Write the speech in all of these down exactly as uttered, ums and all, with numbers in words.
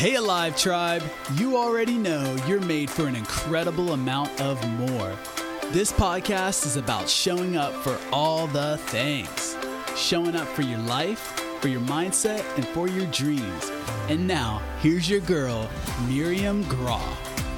Hey Alive Tribe, you already know you're made for an incredible amount of more. This podcast is about showing up for all the things. Showing up for your life, for your mindset, and for your dreams. And now, here's your girl, Miriam Graw.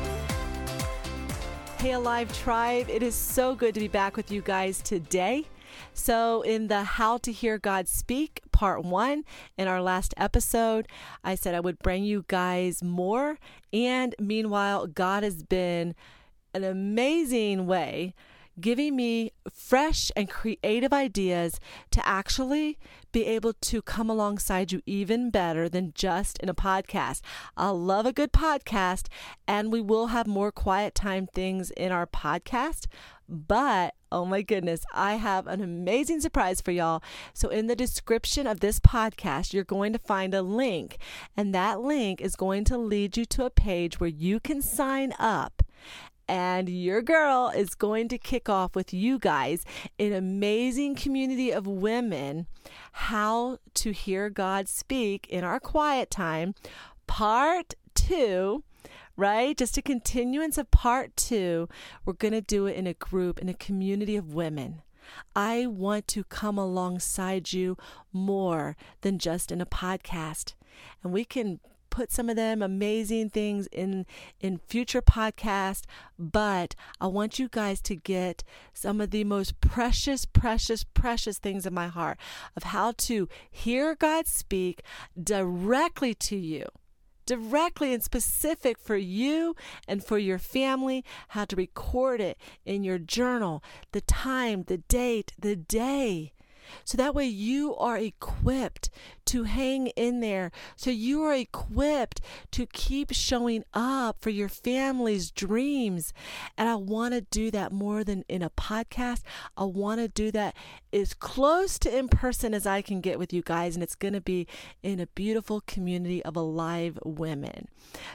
Hey Alive Tribe, it is so good to be back with you guys today. So in the How to Hear God Speak part one, in our last episode, I said I would bring you guys more. And meanwhile, God has been an amazing way giving me fresh and creative ideas to actually be able to come alongside you even better than just in a podcast. I love a good podcast, and we will have more quiet time things in our podcast. But, oh my goodness, I have an amazing surprise for y'all. So in the description of this podcast, you're going to find a link, and that link is going to lead you to a page where you can sign up. And your girl is going to kick off with you guys an amazing community of women, how to hear God speak in our quiet time, part two, right? Just a continuance of part two. We're going to do it in a group, in a community of women. I want to come alongside you more than just in a podcast. And we can put some of them amazing things in in future podcasts, but I want you guys to get some of the most precious, precious, precious things in my heart of how to hear God speak directly to you. Directly and specific for you and for your family, how to record it in your journal, the time, the date, the day. So that way you are equipped to hang in there. So you are equipped to keep showing up for your family's dreams. And I want to do that more than in a podcast. I want to do that as close to in person as I can get with you guys. And it's going to be in a beautiful community of alive women.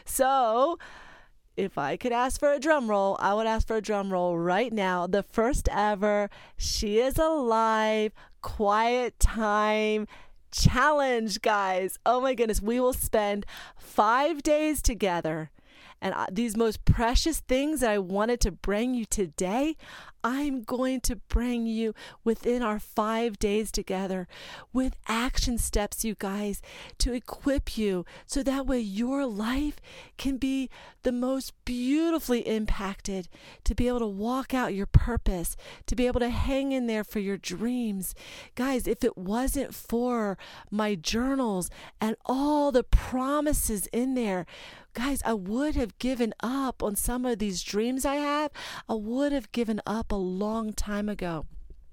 So if I could ask for a drum roll, I would ask for a drum roll right now. The first ever She Is Alive Quiet Time Challenge, guys. Oh my goodness. We will spend five days together. And these most precious things that I wanted to bring you today, I'm going to bring you within our five days together with action steps, you guys, to equip you so that way your life can be the most beautifully impacted, to be able to walk out your purpose, to be able to hang in there for your dreams. Guys, if it wasn't for my journals and all the promises in there, guys, I would have given up on some of these dreams I have. I would have given up a long time ago.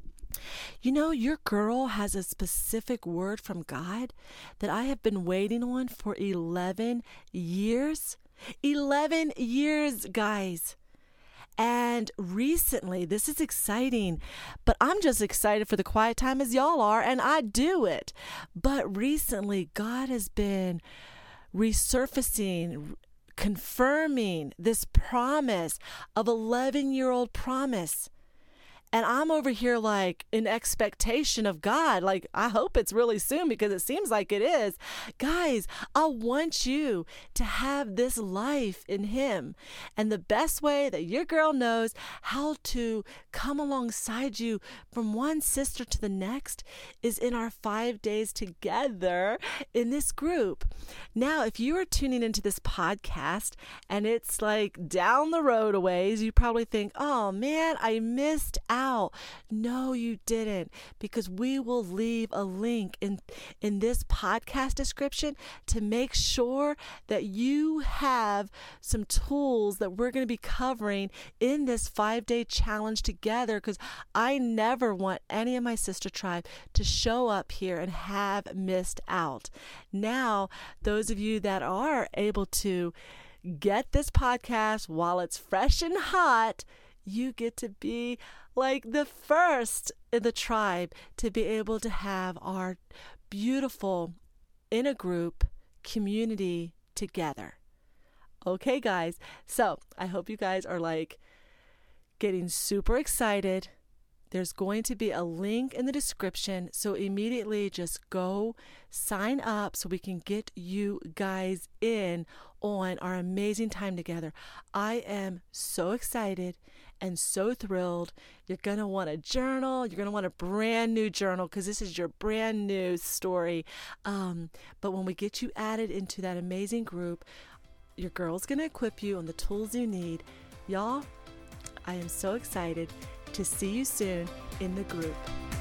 You know, your girl has a specific word from God that I have been waiting on for eleven years. eleven years, guys. And recently, this is exciting, but I'm just excited for the quiet time as y'all are, and I do it. But recently, God has been resurfacing, confirming this promise of eleven-year-old promise. And I'm over here like in expectation of God. Like, I hope it's really soon because it seems like it is. Guys, I want you to have this life in Him. And the best way that your girl knows how to come alongside you from one sister to the next is in our five days together in this group. Now, if you are tuning into this podcast and it's like down the road a ways, you probably think, oh man, I missed out. Out. No, you didn't, because we will leave a link in in this podcast description to make sure that you have some tools that we're going to be covering in this five-day challenge together, because I never want any of my sister tribe to show up here and have missed out. Now, those of you that are able to get this podcast while it's fresh and hot, you get to be like the first in the tribe to be able to have our beautiful in a group community together. Okay, guys. So I hope you guys are like getting super excited there's going to be a link in the description. So immediately just go sign up so we can get you guys in on our amazing time together. I am so excited and so thrilled. You're going to want a journal. You're going to want a brand new journal because this is your brand new story. Um, but when we get you added into that amazing group, your girl's going to equip you on the tools you need. Y'all, I am so excited to see you soon in the group.